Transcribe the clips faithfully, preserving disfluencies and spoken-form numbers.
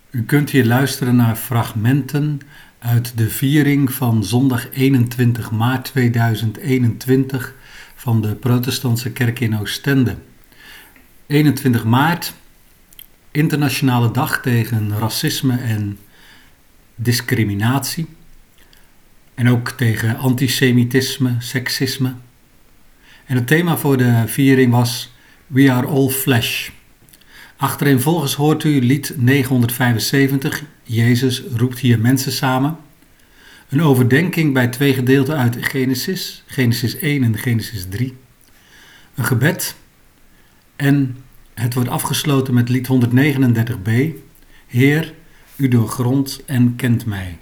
U kunt hier luisteren naar fragmenten uit de viering van zondag eenentwintig maart tweeduizend eenentwintig van de Protestantse Kerk in Oostende. eenentwintig maart, internationale dag tegen racisme en discriminatie. En ook tegen antisemitisme, seksisme. En het thema voor de viering was We Are All Flesh. Achtereenvolgens hoort u lied negenhonderdvijfenzeventig, Jezus roept hier mensen samen. Een overdenking bij twee gedeelten uit Genesis, Genesis één en Genesis drie. Een gebed en het wordt afgesloten met lied honderdnegenendertig b, Heer, u doorgrondt en kent mij.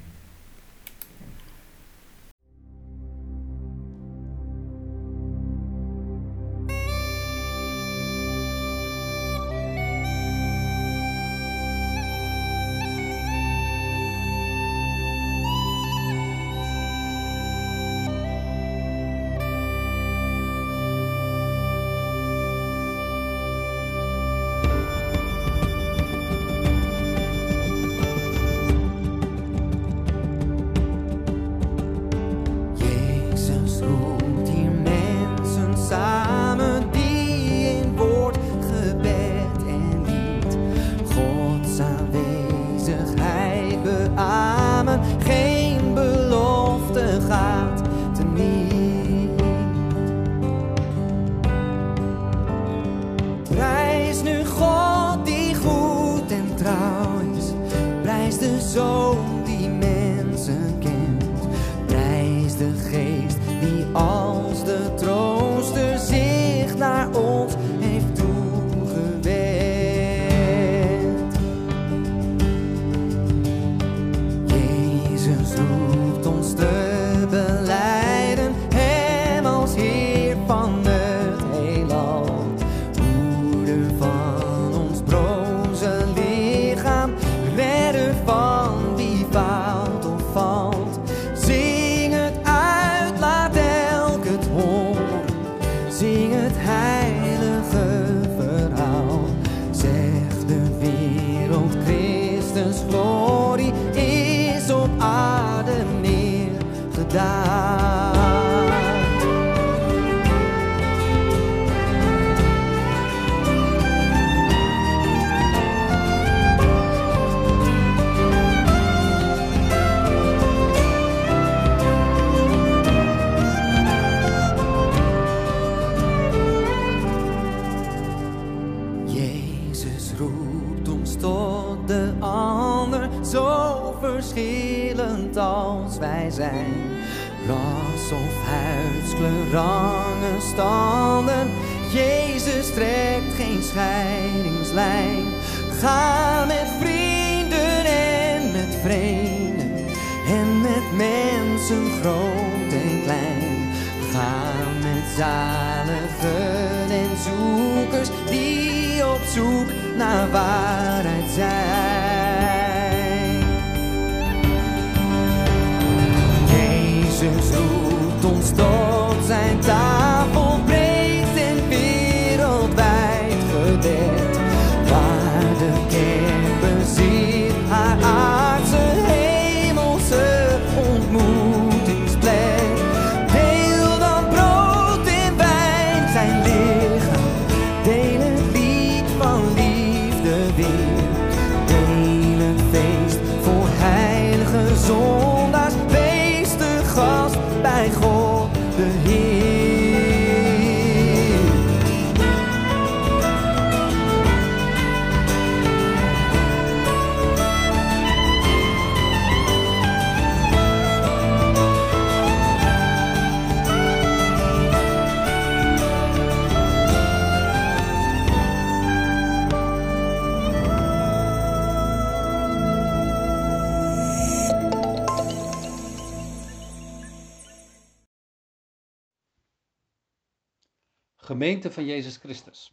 Wij zijn ras of huidskleur, rangen, standen. Jezus trekt geen scheidingslijn. Ga met vrienden en met vreemden en met mensen groot en klein. Ga met zaligen en zoekers die op zoek naar waarheid zijn. Jezus roept ons tot zijn tafel, breed en wereldwijd gebed. Waar de kerk bezit haar aardse, hemelse ontmoetingsplek. Deel dan brood en wijn, zijn lichaam. Deel het lied van liefde weer. Deel het feest voor heilige zondaars. Gast bij God de Heer. Gemeente van Jezus Christus.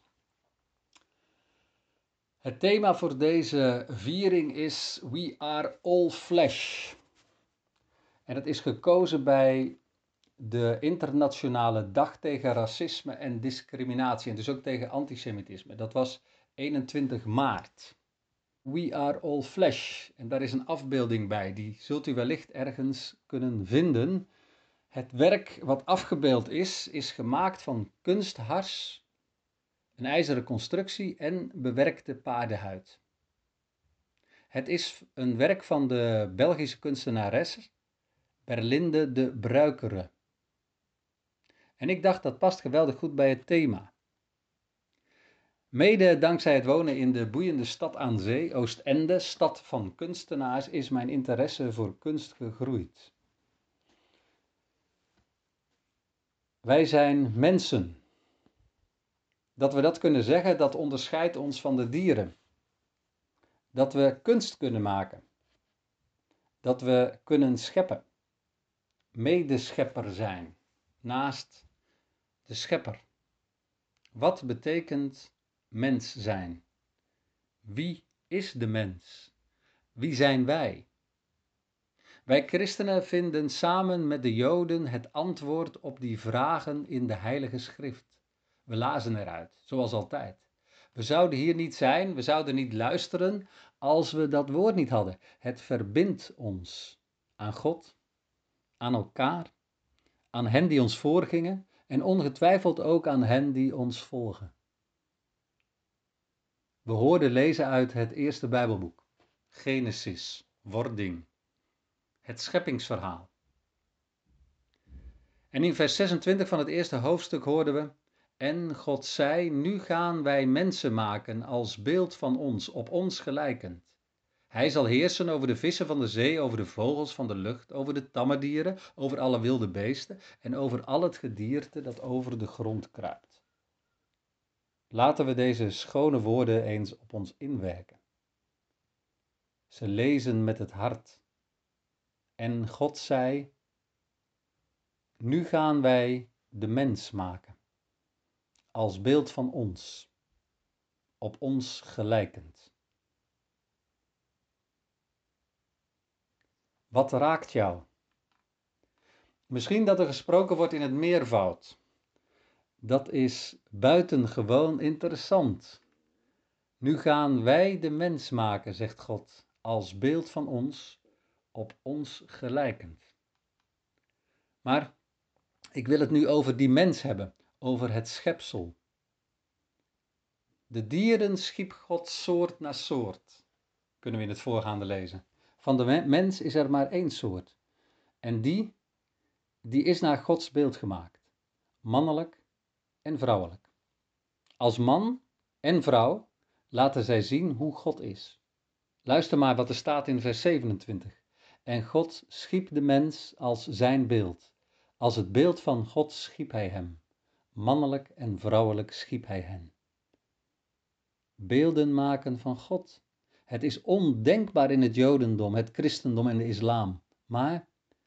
Het thema voor deze viering is We Are All Flesh. En het is gekozen bij de internationale dag tegen racisme en discriminatie en dus ook tegen antisemitisme. Dat was eenentwintig maart. We are all flesh. En daar is een afbeelding bij, die zult u wellicht ergens kunnen vinden. Het werk wat afgebeeld is, is gemaakt van kunsthars, een ijzeren constructie en bewerkte paardenhuid. Het is een werk van de Belgische kunstenares Berlinde de Bruikere. En ik dacht, dat past geweldig goed bij het thema. Mede dankzij het wonen in de boeiende stad aan zee, Oostende, stad van kunstenaars, is mijn interesse voor kunst gegroeid. Wij zijn mensen. Dat we dat kunnen zeggen, dat onderscheidt ons van de dieren. Dat we kunst kunnen maken. Dat we kunnen scheppen. Medeschepper zijn, naast de schepper. Wat betekent mens zijn? Wie is de mens? Wie zijn wij? Wij christenen vinden samen met de Joden het antwoord op die vragen in de Heilige Schrift. We lazen eruit, zoals altijd. We zouden hier niet zijn, we zouden niet luisteren als we dat woord niet hadden. Het verbindt ons aan God, aan elkaar, aan hen die ons voorgingen en ongetwijfeld ook aan hen die ons volgen. We hoorden lezen uit het eerste Bijbelboek, Genesis, wording, het scheppingsverhaal. En in vers zesentwintig van het eerste hoofdstuk hoorden we: en God zei, nu gaan wij mensen maken als beeld van ons, op ons gelijkend. Hij zal heersen over de vissen van de zee, over de vogels van de lucht, over de tamme dieren, over alle wilde beesten en over al het gedierte dat over de grond kruipt. Laten we deze schone woorden eens op ons inwerken. Ze lezen met het hart. En God zei, nu gaan wij de mens maken, als beeld van ons, op ons gelijkend. Wat raakt jou? Misschien dat er gesproken wordt in het meervoud. Dat is buitengewoon interessant. Nu gaan wij de mens maken, zegt God, als beeld van ons, op ons gelijkend. Maar ik wil het nu over die mens hebben, over het schepsel. De dieren schiep God soort na soort, kunnen we in het voorgaande lezen. Van de mens is er maar één soort. En die, die is naar Gods beeld gemaakt. Mannelijk en vrouwelijk. Als man en vrouw laten zij zien hoe God is. Luister maar wat er staat in vers zevenentwintig. En God schiep de mens als zijn beeld. Als het beeld van God schiep hij hem. Mannelijk en vrouwelijk schiep hij hen. Beelden maken van God. Het is ondenkbaar in het Jodendom, het christendom en de islam. Maar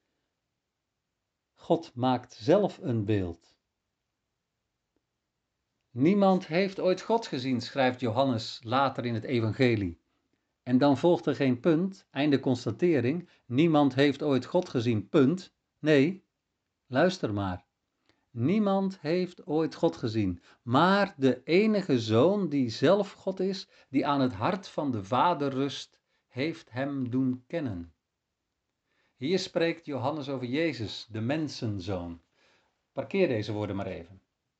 God maakt zelf een beeld. Niemand heeft ooit God gezien, schrijft Johannes later in het evangelie. En dan volgt er geen punt, einde constatering. Niemand heeft ooit God gezien, punt. Nee, luister maar. Niemand heeft ooit God gezien, maar de enige Zoon die zelf God is, die aan het hart van de Vader rust, heeft hem doen kennen. Hier spreekt Johannes over Jezus, de mensenzoon. Parkeer deze woorden maar even.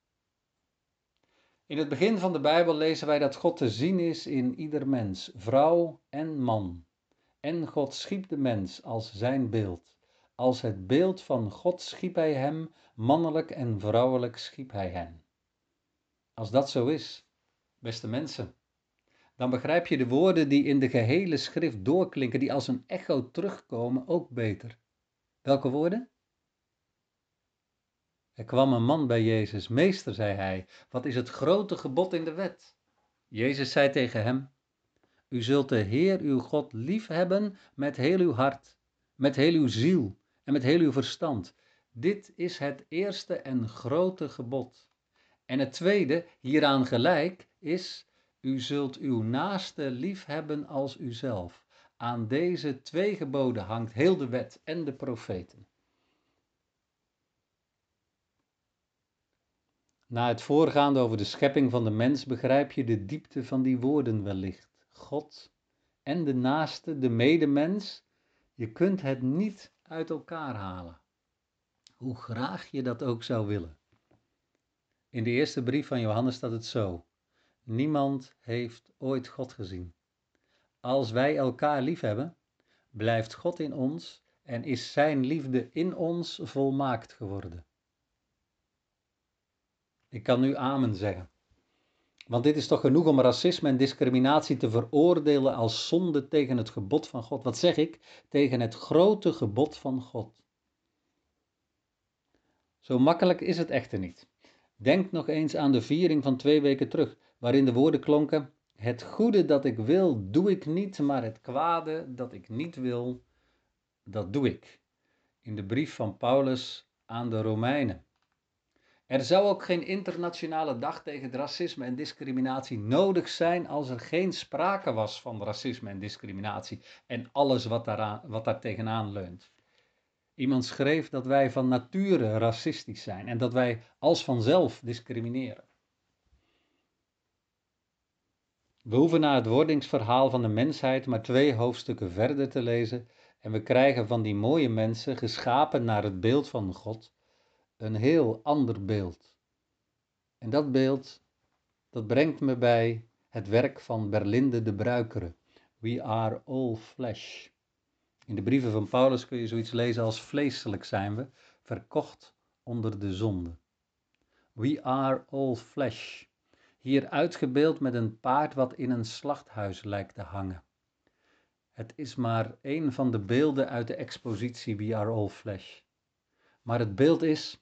In het begin van de Bijbel lezen wij dat God te zien is in ieder mens, vrouw en man. En God schiep de mens als zijn beeld. Als het beeld van God schiep hij hem, mannelijk en vrouwelijk schiep hij hen. Als dat zo is, beste mensen, dan begrijp je de woorden die in de gehele schrift doorklinken, die als een echo terugkomen, ook beter. Welke woorden? Er kwam een man bij Jezus. Meester, zei hij, wat is het grote gebod in de wet? Jezus zei tegen hem, u zult de Heer uw God lief hebben met heel uw hart, met heel uw ziel en met heel uw verstand. Dit is het eerste en grote gebod. En het tweede, hieraan gelijk, is, u zult uw naaste lief hebben als uzelf. Aan deze twee geboden hangt heel de wet en de profeten. Na het voorgaande over de schepping van de mens begrijp je de diepte van die woorden wellicht. God en de naaste, de medemens. Je kunt het niet uit elkaar halen. Hoe graag je dat ook zou willen. In de eerste brief van Johannes staat het zo. Niemand heeft ooit God gezien. Als wij elkaar lief hebben, blijft God in ons en is zijn liefde in ons volmaakt geworden. Ik kan nu amen zeggen. Want dit is toch genoeg om racisme en discriminatie te veroordelen als zonde tegen het gebod van God. Wat zeg ik? Tegen het grote gebod van God. Zo makkelijk is het echter niet. Denk nog eens aan de viering van twee weken terug, waarin de woorden klonken: het goede dat ik wil, doe ik niet, maar het kwade dat ik niet wil, dat doe ik. In de brief van Paulus aan de Romeinen. Er zou ook geen internationale dag tegen het racisme en discriminatie nodig zijn als er geen sprake was van racisme en discriminatie en alles wat, daaraan, wat daar tegenaan leunt. Iemand schreef dat wij van nature racistisch zijn en dat wij als vanzelf discrimineren. We hoeven naar het wordingsverhaal van de mensheid maar twee hoofdstukken verder te lezen en we krijgen van die mooie mensen, geschapen naar het beeld van God, een heel ander beeld. En dat beeld, dat brengt me bij het werk van Berlinde de Bruikere. We are all flesh. In de brieven van Paulus kun je zoiets lezen als vleeselijk zijn we, verkocht onder de zonde. We are all flesh. Hier uitgebeeld met een paard wat in een slachthuis lijkt te hangen. Het is maar één van de beelden uit de expositie We are all flesh. Maar het beeld is...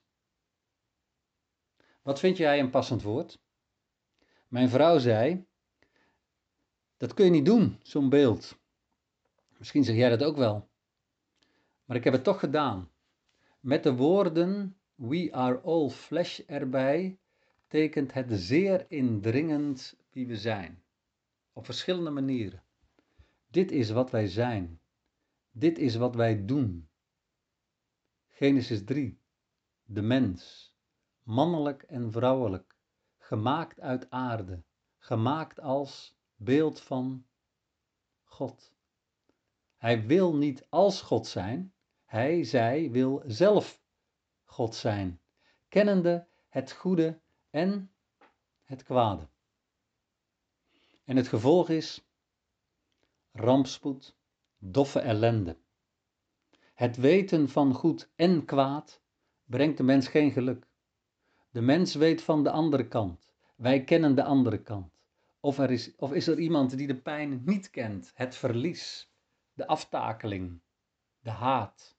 Wat vind jij een passend woord? Mijn vrouw zei, dat kun je niet doen, zo'n beeld. Misschien zeg jij dat ook wel. Maar ik heb het toch gedaan. Met de woorden We are all flesh erbij tekent het zeer indringend wie we zijn. Op verschillende manieren. Dit is wat wij zijn. Dit is wat wij doen. Genesis drie. De mens. Mannelijk en vrouwelijk. Gemaakt uit aarde. Gemaakt als beeld van God. Hij wil niet als God zijn. Hij, zij, wil zelf God zijn. Kennende het goede en het kwade. En het gevolg is rampspoed, doffe ellende. Het weten van goed en kwaad brengt de mens geen geluk. De mens weet van de andere kant. Wij kennen de andere kant. Of, er is, of is er iemand die de pijn niet kent, het verlies, de aftakeling, de haat.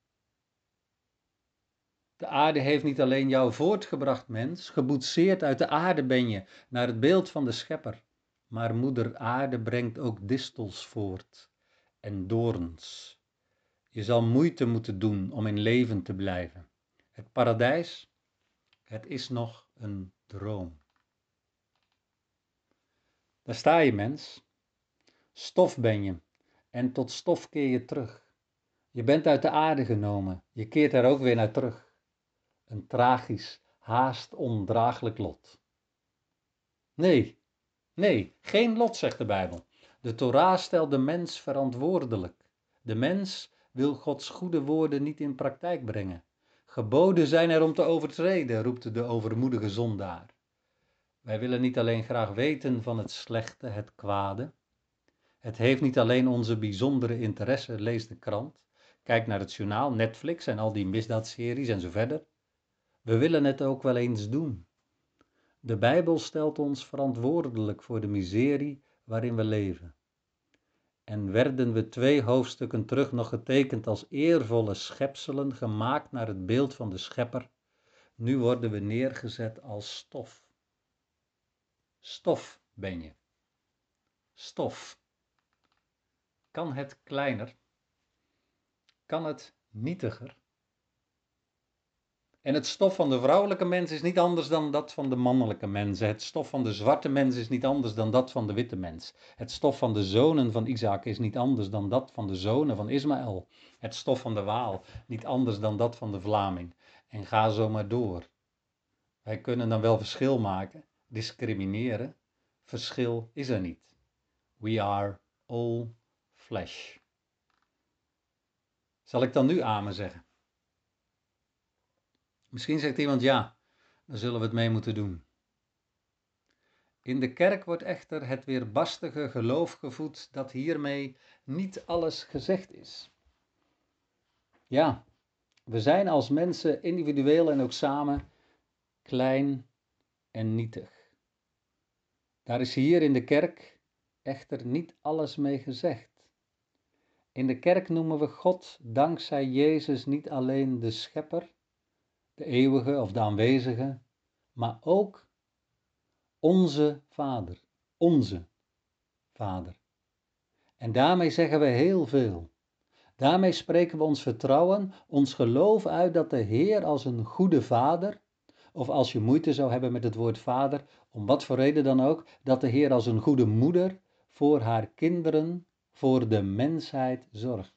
De aarde heeft niet alleen jou voortgebracht, mens, geboetseerd uit de aarde ben je naar het beeld van de schepper. Maar moeder aarde brengt ook distels voort en doorns. Je zal moeite moeten doen om in leven te blijven. Het paradijs, het is nog een droom. Daar sta je, mens. Stof ben je en tot stof keer je terug. Je bent uit de aarde genomen, je keert er ook weer naar terug. Een tragisch, haast ondraaglijk lot. Nee, nee, geen lot, zegt de Bijbel. De Torah stelt de mens verantwoordelijk. De mens wil Gods goede woorden niet in praktijk brengen. Geboden zijn er om te overtreden, roept de overmoedige zondaar. Wij willen niet alleen graag weten van het slechte, het kwade. Het heeft niet alleen onze bijzondere interesse, lees de krant. Kijk naar het journaal, Netflix en al die misdaadseries en zo verder. We willen het ook wel eens doen. De Bijbel stelt ons verantwoordelijk voor de miserie waarin we leven. En werden we twee hoofdstukken terug nog getekend als eervolle schepselen, gemaakt naar het beeld van de schepper, nu worden we neergezet als stof. Stof ben je. Stof. Kan het kleiner? Kan het nietiger? En het stof van de vrouwelijke mens is niet anders dan dat van de mannelijke mens. Het stof van de zwarte mens is niet anders dan dat van de witte mens. Het stof van de zonen van Isaac is niet anders dan dat van de zonen van Ismaël. Het stof van de Waal niet anders dan dat van de Vlaming. En ga zo maar door. Wij kunnen dan wel verschil maken, discrimineren. Verschil is er niet. We are all flesh. Zal ik dan nu amen zeggen? Misschien zegt iemand ja, dan zullen we het mee moeten doen. In de kerk wordt echter het weerbarstige geloof gevoed dat hiermee niet alles gezegd is. Ja, we zijn als mensen individueel en ook samen klein en nietig. Daar is hier in de kerk echter niet alles mee gezegd. In de kerk noemen we God dankzij Jezus niet alleen de schepper, de eeuwige of de aanwezige, maar ook onze Vader, onze Vader. En daarmee zeggen we heel veel. Daarmee spreken we ons vertrouwen, ons geloof uit dat de Heer als een goede Vader, of als je moeite zou hebben met het woord Vader, om wat voor reden dan ook, dat de Heer als een goede moeder voor haar kinderen, voor de mensheid zorgt.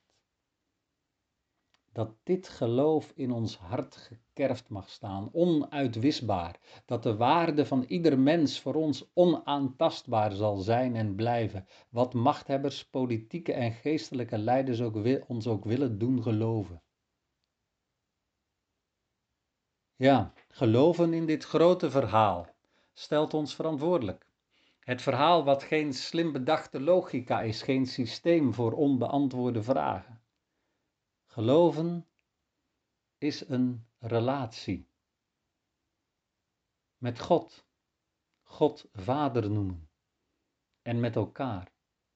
Dat dit geloof in ons hart gekerfd mag staan, onuitwisbaar. Dat de waarde van ieder mens voor ons onaantastbaar zal zijn en blijven. Wat machthebbers, politieke en geestelijke leiders ook wil, ons ook willen doen geloven. Ja, geloven in dit grote verhaal stelt ons verantwoordelijk. Het verhaal wat geen slim bedachte logica is, geen systeem voor onbeantwoorde vragen. Geloven is een relatie. Met God, God Vader noemen en met elkaar.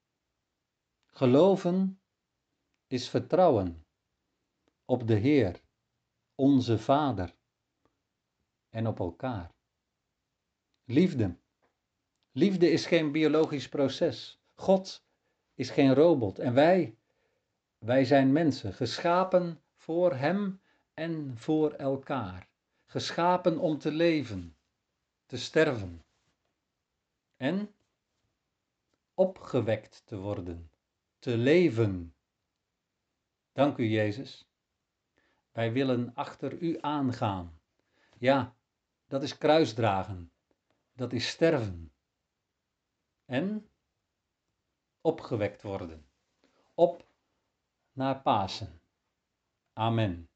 Geloven is vertrouwen op de Heer, onze Vader en op elkaar. Liefde. Liefde is geen biologisch proces. God is geen robot en wij, wij zijn mensen, geschapen voor Hem en voor elkaar. Geschapen om te leven, te sterven en opgewekt te worden, te leven. Dank u, Jezus. Wij willen achter u aangaan. Ja, dat is kruisdragen, dat is sterven en opgewekt worden. Op naar Pasen. Amen.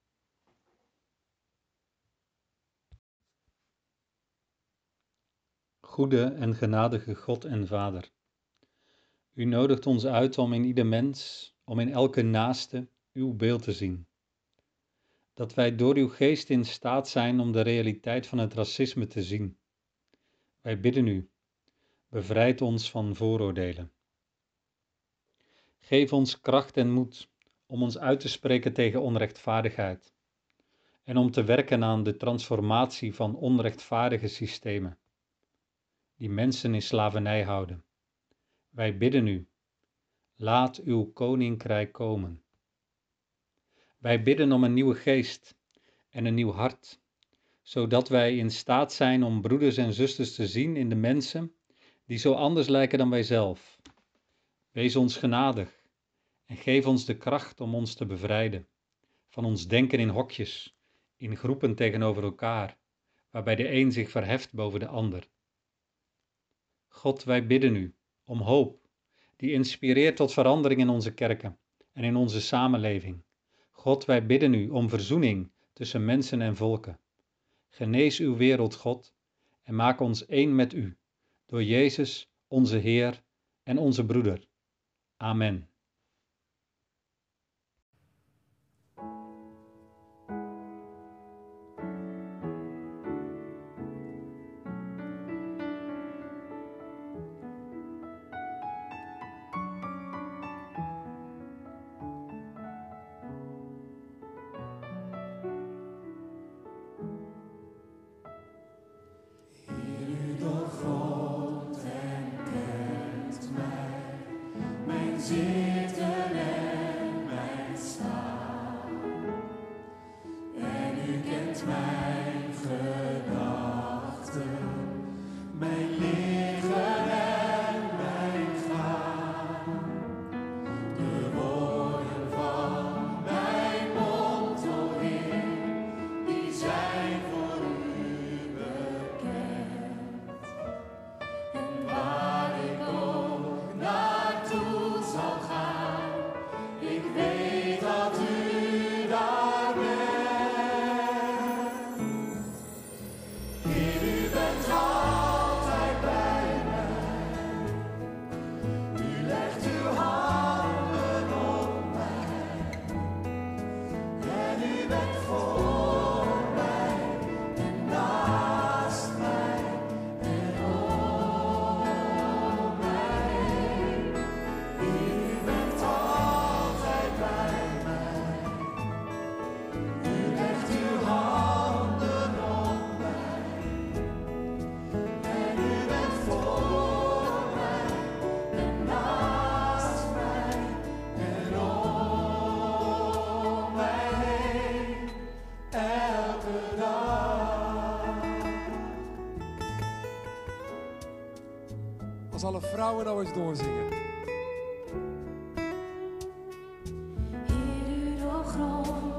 Goede en genadige God en Vader, u nodigt ons uit om in ieder mens, om in elke naaste, uw beeld te zien. Dat wij door uw geest in staat zijn om de realiteit van het racisme te zien. Wij bidden u, bevrijd ons van vooroordelen. Geef ons kracht en moed om ons uit te spreken tegen onrechtvaardigheid en om te werken aan de transformatie van onrechtvaardige systemen die mensen in slavernij houden. Wij bidden u, laat uw koninkrijk komen. Wij bidden om een nieuwe geest en een nieuw hart, zodat wij in staat zijn om broeders en zusters te zien in de mensen die zo anders lijken dan wij zelf. Wees ons genadig en geef ons de kracht om ons te bevrijden van ons denken in hokjes, in groepen tegenover elkaar, waarbij de een zich verheft boven de ander. God, wij bidden u om hoop, die inspireert tot verandering in onze kerken en in onze samenleving. God, wij bidden u om verzoening tussen mensen en volken. Genees uw wereld, God, en maak ons één met u, door Jezus, onze Heer en onze broeder. Amen. Zee. Als alle vrouwen nou eens doorzingen. Heer, u de grond